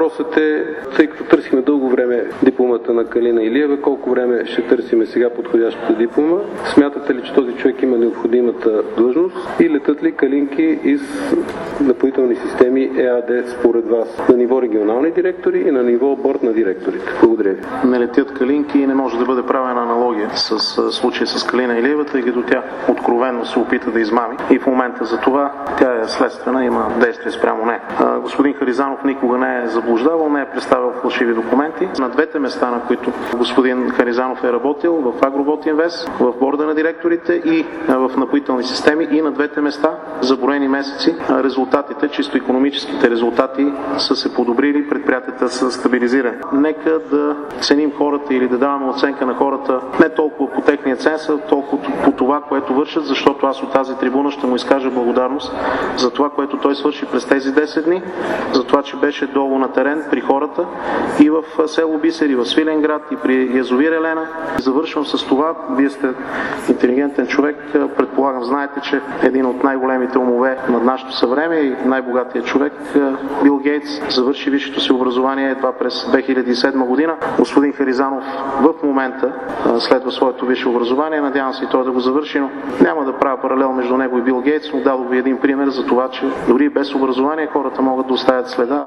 въпросът е, тъй като търсиме дълго време дипломата на Калина Илиева, колко време ще търсиме сега подходящата диплома? Смятате ли, че този човек има необходимата длъжност и летат ли калинки из Напоителни системи ЕАД според вас на ниво регионални директори и на ниво борд на директорите? Благодаря ви. Не летят калинки и не може да бъде правена аналогия с случая с Калина Илиева, тъй като тя откровенно се опита да измами и в момента за това тя е следствена, има действие спрямо нея. Господин Харизанов никога не е заблуждавал, не е представил фалшиви документи. На двете места, на които господин Харизанов е работил, в Агроботинвест, в борда на директорите и в Напоителни системи, и на двете места за броени месеци резултатите, чисто икономическите резултати са се подобрили, предприятията са стабилизирани. Нека да ценим хората или да даваме оценка на хората не толкова по техния ценз, а толкова по това, което вършат, защото аз от тази трибуна ще му изкажа благодарност за това, което той свърши през тези 10 дни, за това, че беше долу на терен при хората и в село Бисер, и в Свиленград, и при язовир Елена. Завършвам с това. Вие сте интелигентен човек. Предполагам, знаете, че един от най-големите умове на нашето съвремие и най-богатият човек, Бил Гейтс, завърши висшето си образование едва през 2007 година. Господин Харизанов в момента следва своето висше образование. Надявам се и той да го завърши, но няма да правя паралел между него и Бил Гейтс, но дадох ви един пример за това, че дори без образование хората могат да оставят следа.